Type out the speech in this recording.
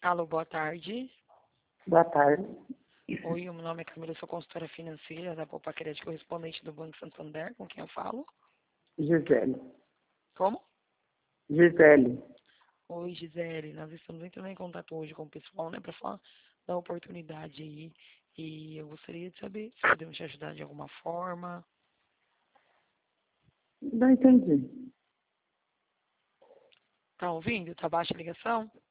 Alô, boa tarde. Boa tarde. Oi, meu nome é Camila, sou consultora financeira da Poupa Crédito, correspondente do Banco Santander, com quem eu falo? Gisele. Como? Gisele. Oi, Gisele, nós estamos entrando em contato hoje com o pessoal, né, para falar da oportunidade aí, e eu gostaria de saber se podemos te ajudar de alguma forma. Não entendi. Tá ouvindo? Tá baixa a ligação?